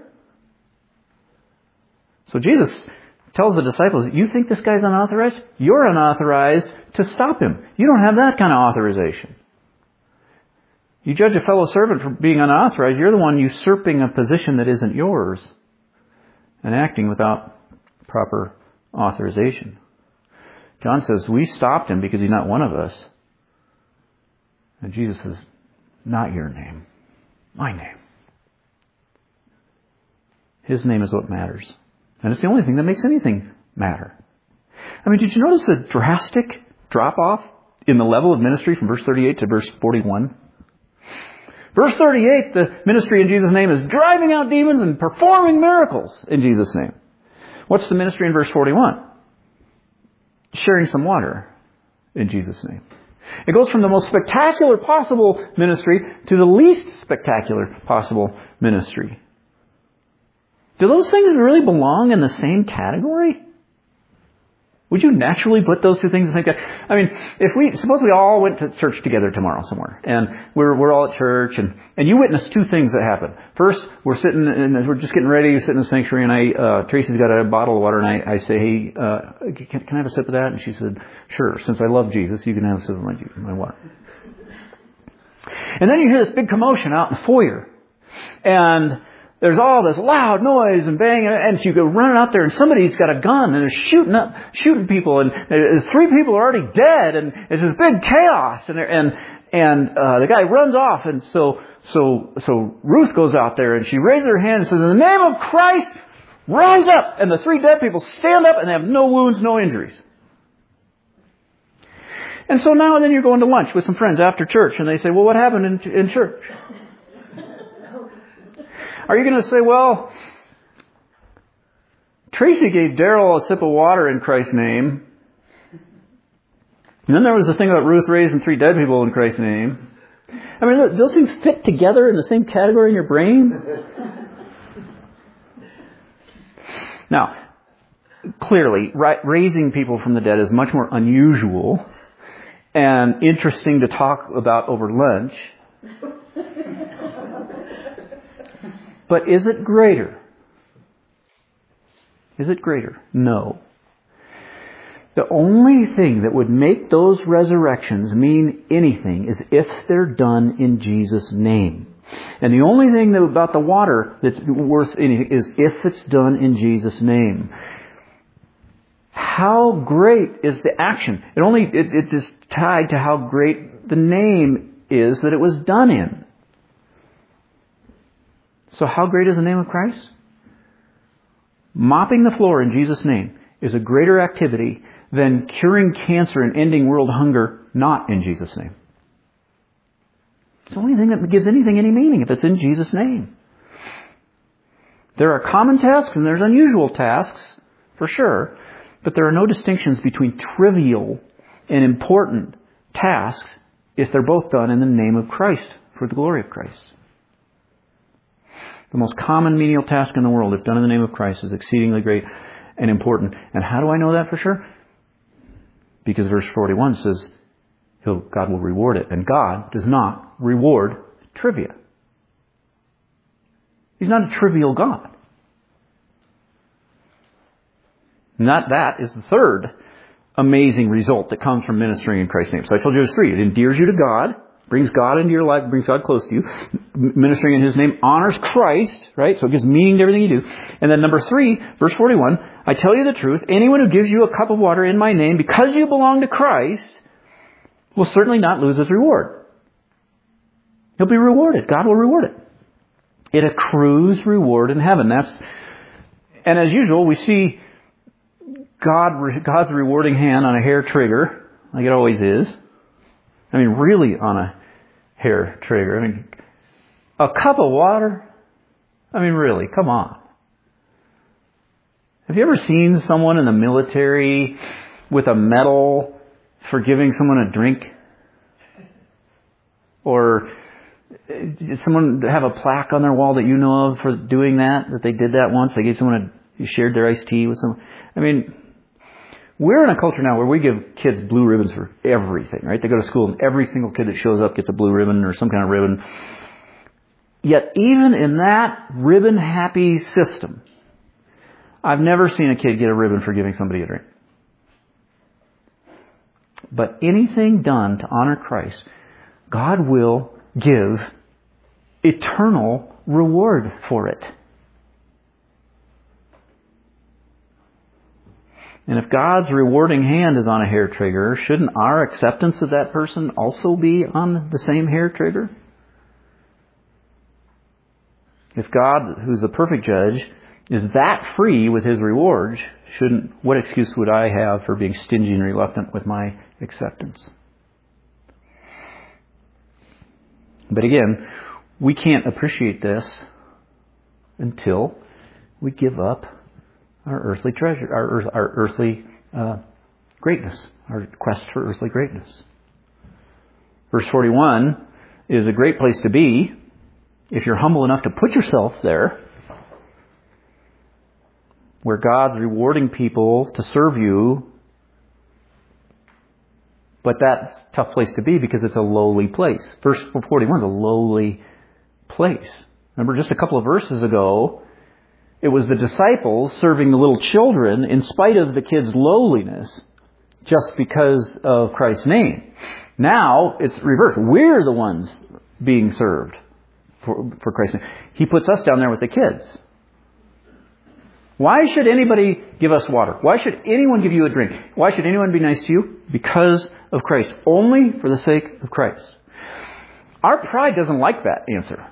So Jesus tells the disciples, you think this guy's unauthorized? You're unauthorized to stop him. You don't have that kind of authorization. You judge a fellow servant for being unauthorized. You're the one usurping a position that isn't yours and acting without proper authorization. John says, we stopped him because he's not one of us. And Jesus says, not your name, my name. His name is what matters. And it's the only thing that makes anything matter. I mean, did you notice the drastic drop-off in the level of ministry from verse 38 to verse 41? Verse 38, the ministry in Jesus' name is driving out demons and performing miracles in Jesus' name. What's the ministry in verse 41? Sharing some water in Jesus' name. It goes from the most spectacular possible ministry to the least spectacular possible ministry. Do those things really belong in the same category? Would you naturally put those two things in the same category? I mean, suppose we all went to church together tomorrow somewhere, and we're all at church, and you witness two things that happen. First, we're sitting and we're just getting ready, sitting in the sanctuary, and Tracy's got a bottle of water, and I say, hey, can I have a sip of that? And she said, sure. Since I love Jesus, you can have a sip of my water. And then you hear this big commotion out in the foyer, and there's all this loud noise and bang, and you go running out there, and somebody's got a gun, and they're shooting people, and there's 3 people are already dead, and it's this big chaos, and the guy runs off, and so Ruth goes out there, and she raises her hand and says, in the name of Christ, rise up! And the 3 dead people stand up, and they have no wounds, no injuries. And so now and then you're going to lunch with some friends after church, and they say, well, what happened in church? Are you going to say, well, Tracy gave Daryl a sip of water in Christ's name. And then there was the thing about Ruth raising 3 dead people in Christ's name. I mean, those things fit together in the same category in your brain? Now, clearly, raising people from the dead is much more unusual and interesting to talk about over lunch. But is it greater? Is it greater? No. The only thing that would make those resurrections mean anything is if they're done in Jesus' name. And the only thing about the water that's worth anything is if it's done in Jesus' name. How great is the action? It's just tied to how great the name is that it was done in. So how great is the name of Christ? Mopping the floor in Jesus' name is a greater activity than curing cancer and ending world hunger not in Jesus' name. It's the only thing that gives anything any meaning if it's in Jesus' name. There are common tasks and there's unusual tasks, for sure, but there are no distinctions between trivial and important tasks if they're both done in the name of Christ, for the glory of Christ. The most common menial task in the world, if done in the name of Christ, is exceedingly great and important. And how do I know that for sure? Because verse 41 says God will reward it. And God does not reward trivia. He's not a trivial God. Not that is the third amazing result that comes from ministering in Christ's name. So I told you there's 3. It endears you to God. Brings God into your life, brings God close to you. Ministering in His name honors Christ, right? So it gives meaning to everything you do. And then number 3, verse 41, I tell you the truth, anyone who gives you a cup of water in my name, because you belong to Christ, will certainly not lose his reward. He'll be rewarded. God will reward it. It accrues reward in heaven. And as usual, we see God's rewarding hand on a hair trigger, like it always is. I mean, really on a hair trigger. I mean, a cup of water? I mean, really, come on. Have you ever seen someone in the military with a medal for giving someone a drink? Or someone have a plaque on their wall that you know of for doing that they did that once? They gave someone you shared their iced tea with someone. I mean, we're in a culture now where we give kids blue ribbons for everything, right? They go to school and every single kid that shows up gets a blue ribbon or some kind of ribbon. Yet even in that ribbon-happy system, I've never seen a kid get a ribbon for giving somebody a drink. But anything done to honor Christ, God will give eternal reward for it. And if God's rewarding hand is on a hair trigger, shouldn't our acceptance of that person also be on the same hair trigger? If God, who's the perfect judge, is that free with His rewards, what excuse would I have for being stingy and reluctant with my acceptance? But again, we can't appreciate this until we give up our earthly treasure, our earthly greatness, our quest for earthly greatness. Verse 41 is a great place to be if you're humble enough to put yourself there, where God's rewarding people to serve you. But that's a tough place to be because it's a lowly place. Verse 41 is a lowly place. Remember, just a couple of verses ago, it was the disciples serving the little children in spite of the kids' lowliness, just because of Christ's name. Now, it's reversed. We're the ones being served for Christ's name. He puts us down there with the kids. Why should anybody give us water? Why should anyone give you a drink? Why should anyone be nice to you? Because of Christ. Only for the sake of Christ. Our pride doesn't like that answer.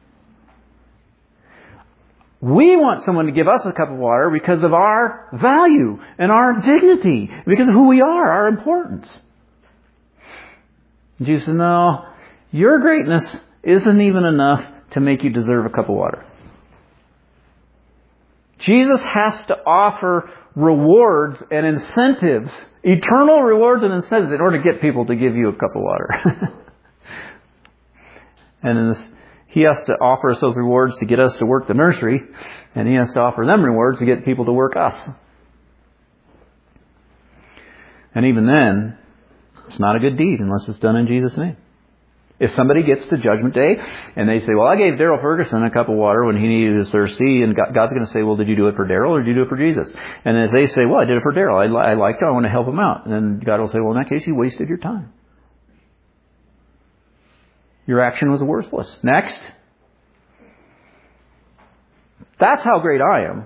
We want someone to give us a cup of water because of our value and our dignity, because of who we are, our importance. And Jesus says, no, your greatness isn't even enough to make you deserve a cup of water. Jesus has to offer rewards and incentives, eternal rewards and incentives, in order to get people to give you a cup of water. And in this, He has to offer us those rewards to get us to work the nursery, and He has to offer them rewards to get people to work us. And even then, it's not a good deed unless it's done in Jesus' name. If somebody gets to Judgment Day and they say, well, I gave Daryl Ferguson a cup of water when he needed his thirsty, and God's going to say, well, did you do it for Daryl or did you do it for Jesus? And as they say, well, I did it for Daryl. I liked him. I want to help him out. And then God will say, well, in that case, you wasted your time. Your action was worthless. Next. That's how great I am.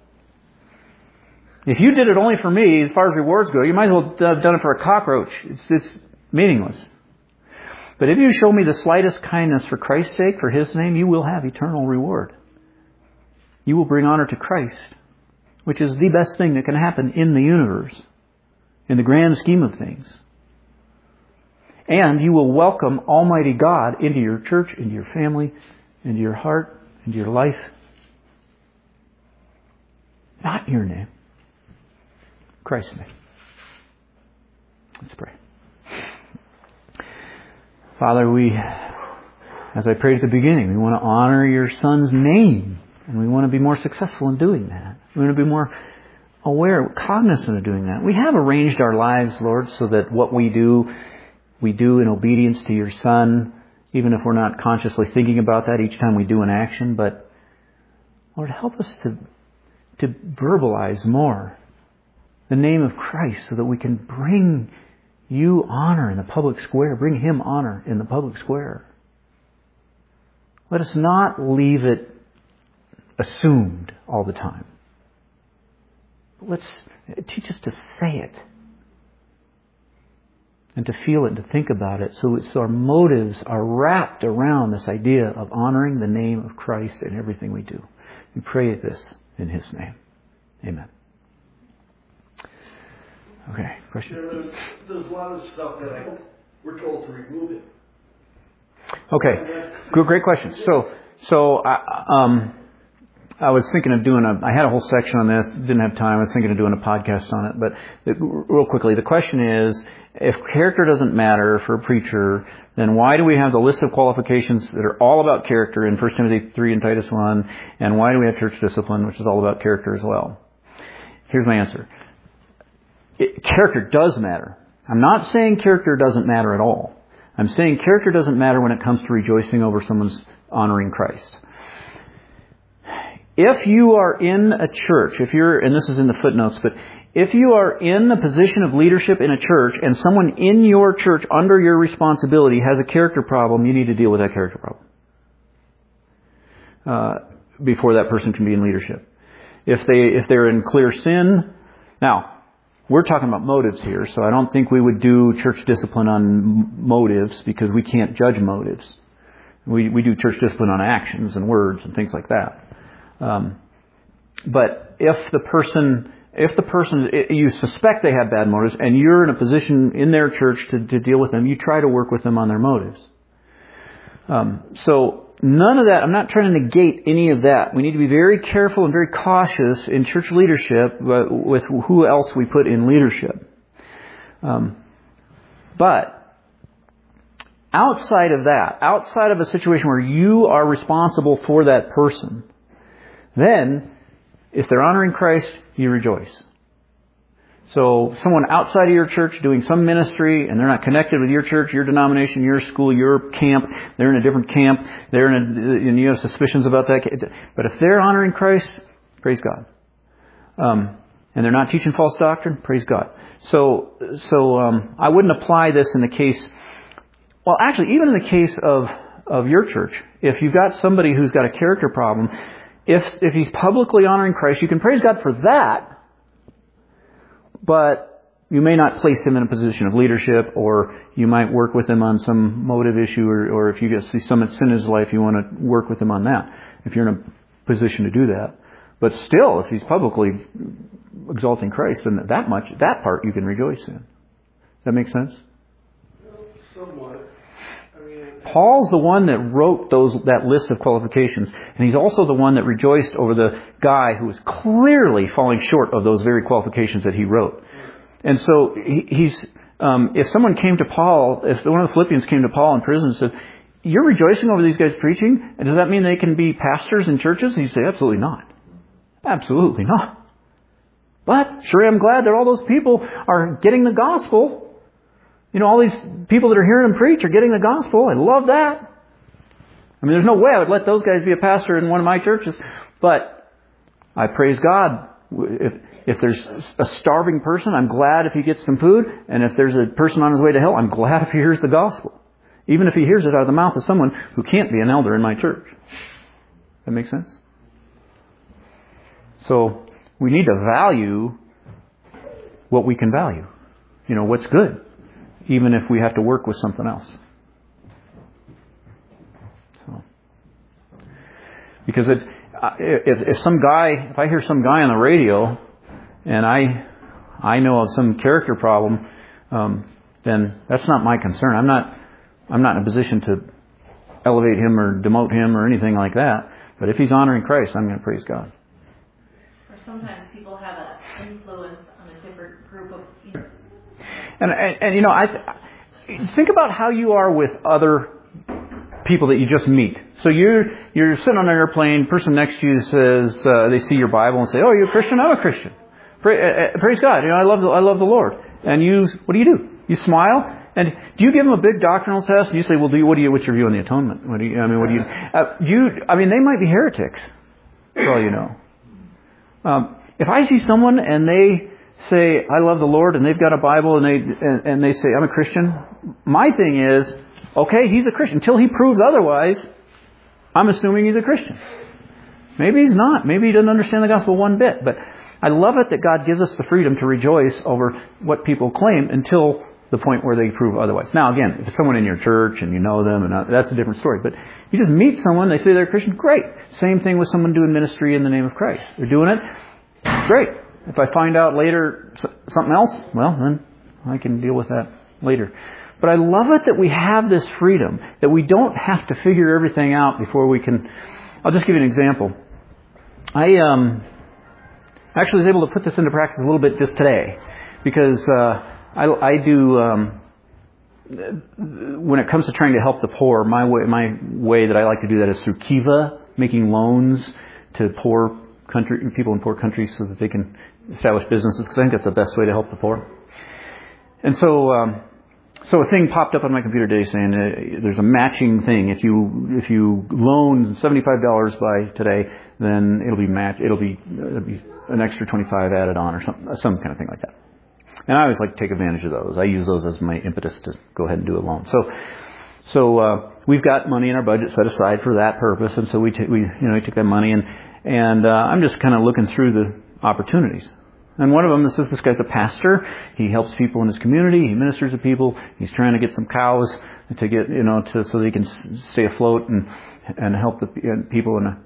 If you did it only for me, as far as rewards go, you might as well have done it for a cockroach. It's meaningless. But if you show me the slightest kindness for Christ's sake, for His name, you will have eternal reward. You will bring honor to Christ, which is the best thing that can happen in the universe, in the grand scheme of things. And you will welcome Almighty God into your church, into your family, into your heart, into your life. Not in your name. Christ's name. Let's pray. Father, as I prayed at the beginning, we want to honor your Son's name. And we want to be more successful in doing that. We want to be more aware, cognizant of doing that. We have arranged our lives, Lord, so that what we do in obedience to your Son, even if we're not consciously thinking about that each time we do an action. But, Lord, help us to verbalize more the name of Christ so that we can bring you honor in the public square. Bring Him honor in the public square. Let us not leave it assumed all the time. Let's teach us to say it. And to feel it and to think about it so our motives are wrapped around this idea of honoring the name of Christ in everything we do. We pray this in His name. Amen. Okay, question? There's a lot of stuff that we're told to remove it. Okay, great question. So I was thinking of I had a whole section on this, didn't have time, I was thinking of doing a podcast on it, but real quickly, the question is, if character doesn't matter for a preacher, then why do we have the list of qualifications that are all about character in 1 Timothy 3 and Titus 1, and why do we have church discipline, which is all about character as well? Here's my answer. Character does matter. I'm not saying character doesn't matter at all. I'm saying character doesn't matter when it comes to rejoicing over someone's honoring Christ. If you are in a church, and this is in the footnotes, but if you are in the position of leadership in a church and someone in your church under your responsibility has a character problem, you need to deal with that character problem before that person can be in leadership. If they're in clear sin, now we're talking about motives here, so I don't think we would do church discipline on motives because we can't judge motives. We do church discipline on actions and words and things like that. But if the person, you suspect they have bad motives and you're in a position in their church to deal with them, you try to work with them on their motives. So none of that, I'm not trying to negate any of that. We need to be very careful and very cautious in church leadership with who else we put in leadership. But outside of that, outside of a situation where you are responsible for that person, then if they're honoring Christ, you rejoice. So someone outside of your church doing some ministry and they're not connected with your church, your denomination, your school, your camp, they're in a different camp, and you have suspicions about that. But if they're honoring Christ, praise God. And they're not teaching false doctrine, praise God. So I wouldn't apply this in the case, well actually even in the case of your church. If you've got somebody who's got a character problem, if he's publicly honoring Christ, you can praise God for that. But you may not place him in a position of leadership, or you might work with him on some motive issue, or if you see some sin in his life, you want to work with him on that, if you're in a position to do that. But still, if he's publicly exalting Christ, then that part you can rejoice in. Does that make sense? Somewhat. Paul's the one that wrote that list of qualifications, and he's also the one that rejoiced over the guy who was clearly falling short of those very qualifications that he wrote. And so if someone came to Paul, if one of the Philippians came to Paul in prison and said, "You're rejoicing over these guys preaching, and does that mean they can be pastors in churches?" And he'd say, "Absolutely not. Absolutely not. But sure, I'm glad that all those people are getting the gospel. You know, all these people that are hearing him preach are getting the gospel. I love that. I mean, there's no way I would let those guys be a pastor in one of my churches. But I praise God. If there's a starving person, I'm glad if he gets some food. And if there's a person on his way to hell, I'm glad if he hears the gospel. Even if he hears it out of the mouth of someone who can't be an elder in my church." That makes sense? So we need to value what we can value. You know, what's good, even if we have to work with something else. So, because if I hear some guy on the radio, and I know of some character problem, then that's not my concern. I'm not in a position to elevate him or demote him or anything like that. But if he's honoring Christ, I'm going to praise God. Or sometimes people have an influence on a different group of people. And you know, I think about how you are with other people that you just meet. So you're sitting on an airplane. Person next to you says they see your Bible and say, "Oh, are you a Christian? I'm a Christian. Praise God. You know, I love the Lord." And what do? You smile. And do you give them a big doctrinal test? And you say, "Well, what's your view on the atonement? They might be heretics. That's all you know. If I see someone and they say, "I love the Lord," and they've got a Bible and they say, "I'm a Christian," my thing is, okay, he's a Christian. Until he proves otherwise, I'm assuming he's a Christian. Maybe he's not. Maybe he doesn't understand the gospel one bit. But I love it that God gives us the freedom to rejoice over what people claim until the point where they prove otherwise. Now, again, if it's someone in your church and you know them, and that's a different story. But you just meet someone, they say they're a Christian, great. Same thing with someone doing ministry in the name of Christ. They're doing it, great. If I find out later something else, well, then I can deal with that later. But I love it that we have this freedom, that we don't have to figure everything out before we can. I'll just give you an example. I actually was able to put this into practice a little bit just today, because I do, when it comes to trying to help the poor, my way that I like to do that is through Kiva, making loans to people in poor countries so that they can establish businesses, because I think that's the best way to help the poor. And so a thing popped up on my computer today saying there's a matching thing. If you loan $75 by today, then it'll be an extra 25 added on or some kind of thing like that. And I always like to take advantage of those. I use those as my impetus to go ahead and do a loan. So we've got money in our budget set aside for that purpose, and so we take that money and I'm just kind of looking through the opportunities. And one of them is this guy's a pastor. He helps people in his community. He ministers to people. He's trying to get some cows to get so they can stay afloat and help the people. And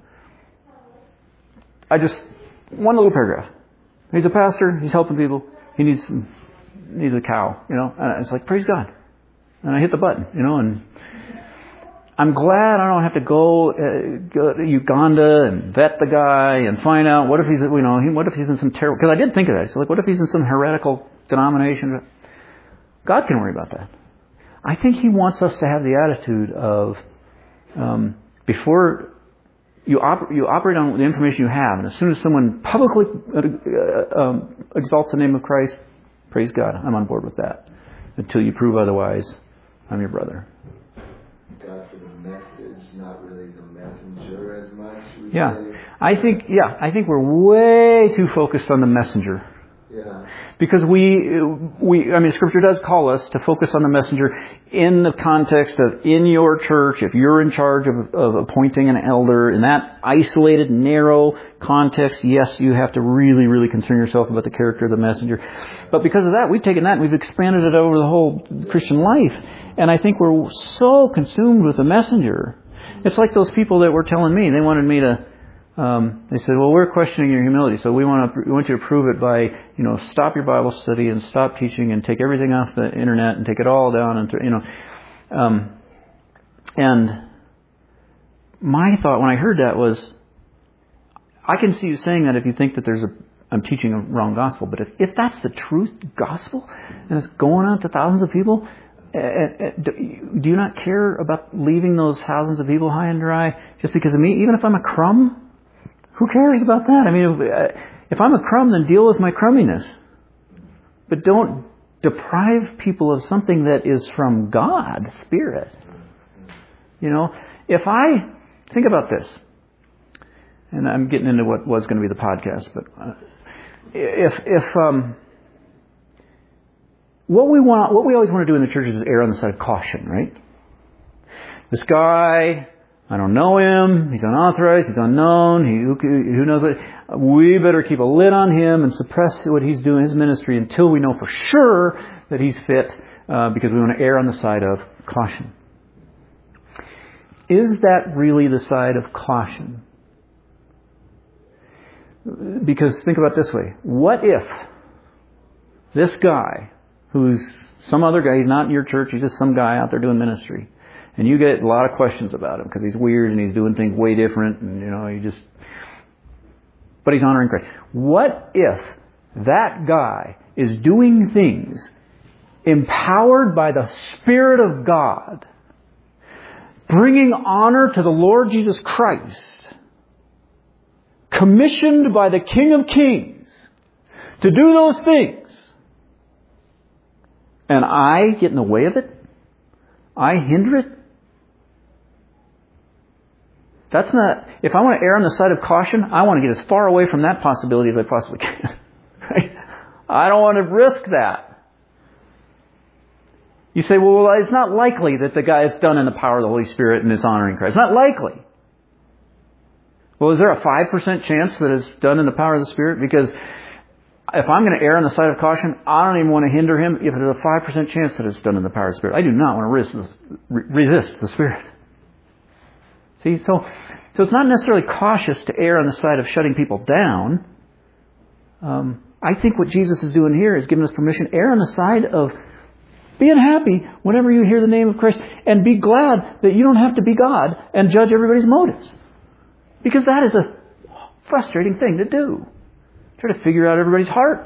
I just one little paragraph. He's a pastor. He's helping people. He needs a cow. And it's like, praise God. And I hit the button. And I'm glad I don't have to go to Uganda and vet the guy and find out what if he's in some terrible. Because I did think of that. So what if he's in some heretical denomination? God can worry about that. I think He wants us to have the attitude of before you operate on the information you have, and as soon as someone publicly exalts the name of Christ, praise God, I'm on board with that. Until you prove otherwise, I'm your brother. God for the message, not really the messenger as much. Yeah, I think we're way too focused on the messenger. Yeah. Because Scripture does call us to focus on the messenger in the context of in your church, if you're in charge of appointing an elder, in that isolated, narrow context, yes, you have to really, really concern yourself about the character of the messenger. But because of that, we've taken that and we've expanded it over the whole Christian life. And I think we're so consumed with the messenger. It's like those people that were telling me, they wanted me to, they said, well, we're questioning your humility, so we want you to prove it by, stop your Bible study and stop teaching and take everything off the internet and take it all down and, and my thought when I heard that was, I can see you saying that if you think that I'm teaching a wrong gospel, but if that's the truth gospel and it's going out to thousands of people, do you not care about leaving those thousands of people high and dry just because of me? Even if I'm a crumb? Who cares about that? I mean, if I'm a crumb, then deal with my crumminess. But don't deprive people of something that is from God, Spirit. If I think about this, and I'm getting into what was going to be the podcast, but what we always want to do in the church is err on the side of caution, right? This guy, I don't know him, he's unauthorized, he's unknown, who knows what. We better keep a lid on him and suppress what he's doing, his ministry, until we know for sure that he's fit, because we want to err on the side of caution. Is that really the side of caution? Because think about it this way. What if this guy, who's some other guy, he's not in your church, he's just some guy out there doing ministry, and you get a lot of questions about him because he's weird and he's doing things way different, and but he's honoring Christ. What if that guy is doing things empowered by the Spirit of God, bringing honor to the Lord Jesus Christ, commissioned by the King of Kings to do those things, and I get in the way of it? I hinder it? That's not, if I want to err on the side of caution, I want to get as far away from that possibility as I possibly can. Right? I don't want to risk that. You say, well, it's not likely that the guy is done in the power of the Holy Spirit and is honoring Christ. It's not likely. Well, is there a 5% chance that it's done in the power of the Spirit? Because if I'm going to err on the side of caution, I don't even want to hinder him if there's a 5% chance that it's done in the power of the Spirit. I do not want to resist the Spirit. See, so it's not necessarily cautious to err on the side of shutting people down. I think what Jesus is doing here is giving us permission to err on the side of being happy whenever you hear the name of Christ, and be glad that you don't have to be God and judge everybody's motives. Because that is a frustrating thing to do. Try to figure out everybody's heart.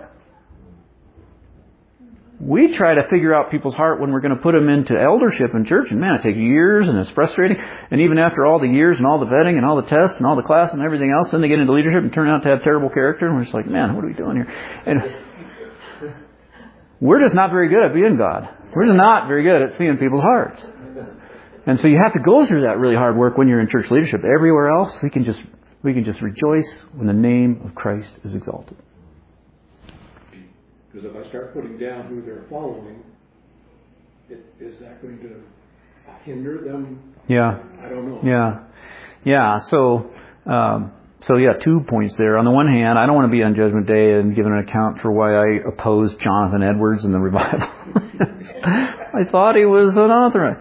We try to figure out people's heart when we're going to put them into eldership in church, and man, it takes years and it's frustrating. And even after all the years and all the vetting and all the tests and all the class and everything else, then they get into leadership and turn out to have terrible character, and we're just like, man, what are we doing here? And we're just not very good at being God. We're just not very good at seeing people's hearts. And so you have to go through that really hard work when you're in church leadership. Everywhere else, we can just We can just rejoice when the name of Christ is exalted. Because if I start putting down who they're following, is that going to hinder them? Yeah. I don't know. Yeah. So 2 points there. On the one hand, I don't want to be on Judgment Day and give an account for why I opposed Jonathan Edwards in the revival. I thought he was unauthorized,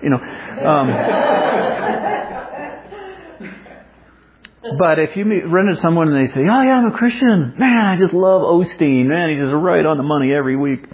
But if you run into someone and they say, "Oh yeah, I'm a Christian. Man, I just love Osteen. Man, he's just right on the money every week."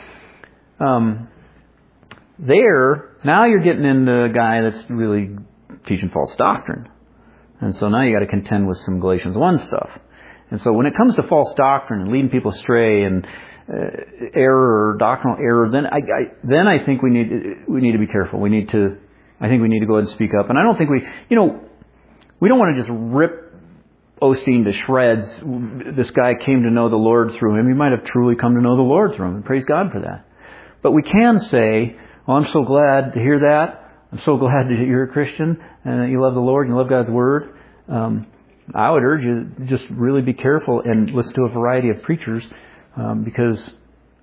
Now you're getting into a guy that's really teaching false doctrine. And so now you got to contend with some Galatians 1 stuff. And so when it comes to false doctrine and leading people astray and error or doctrinal error, then I think we need to be careful. I think we need to go ahead and speak up. And I don't think we don't want to just rip Osteen to shreds. This guy came to know the Lord through him. He might have truly come to know the Lord through him, and praise God for that. But we can say, "Oh, I'm so glad to hear that. I'm so glad that you're a Christian and that you love the Lord and you love God's Word." I would urge you to just really be careful and listen to a variety of preachers because,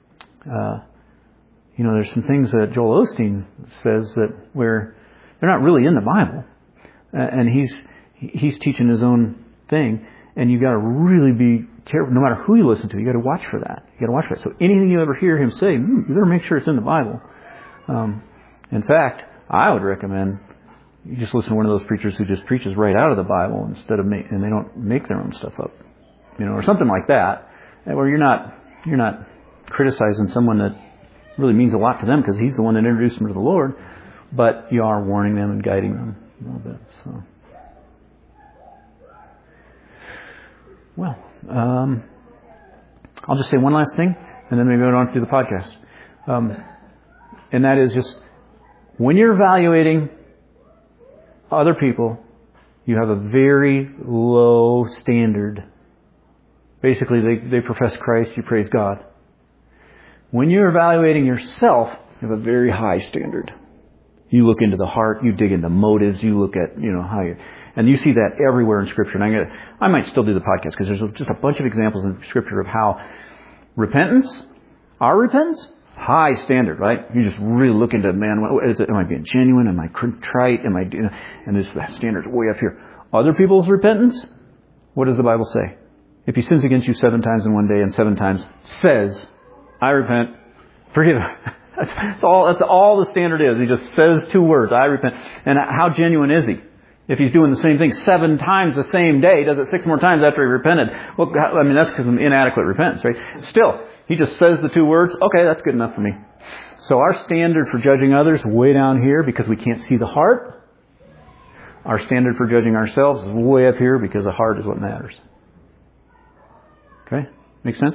there's some things that Joel Osteen says that where they're not really in the Bible. And he's teaching his own thing. And you got to really be careful. No matter who you listen to, you got to watch for that. So anything you ever hear him say, you better make sure it's in the Bible. In fact, I would recommend you just listen to one of those preachers who just preaches right out of the Bible instead of and they don't make their own stuff up, or something like that, where you're not criticizing someone that really means a lot to them because he's the one that introduced them to the Lord, but you are warning them and guiding them a little bit. So, I'll just say one last thing, and then maybe go on to do the podcast, and that is just when you're evaluating other people, you have a very low standard. Basically, they profess Christ, you praise God. When you're evaluating yourself, you have a very high standard. You look into the heart, you dig into motives, you look at, how you... And you see that everywhere in Scripture. And I might still do the podcast because there's just a bunch of examples in Scripture of how our repentance, high standard, right? You just really look into, man, what is it? Am I being genuine? Am I contrite? And that standard's way up here. Other people's repentance, what does the Bible say? If he sins against you 7 times in one day and 7 times says, "I repent," forgive him. That's all the standard is. He just says 2 words, "I repent." And how genuine is he? If he's doing the same thing 7 times the same day, does it 6 more times after he repented? Well, that's because of inadequate repentance, right? Still, he just says the 2 words, okay, that's good enough for me. So our standard for judging others way down here because we can't see the heart. Our standard for judging ourselves is way up here because the heart is what matters. Okay? Make sense?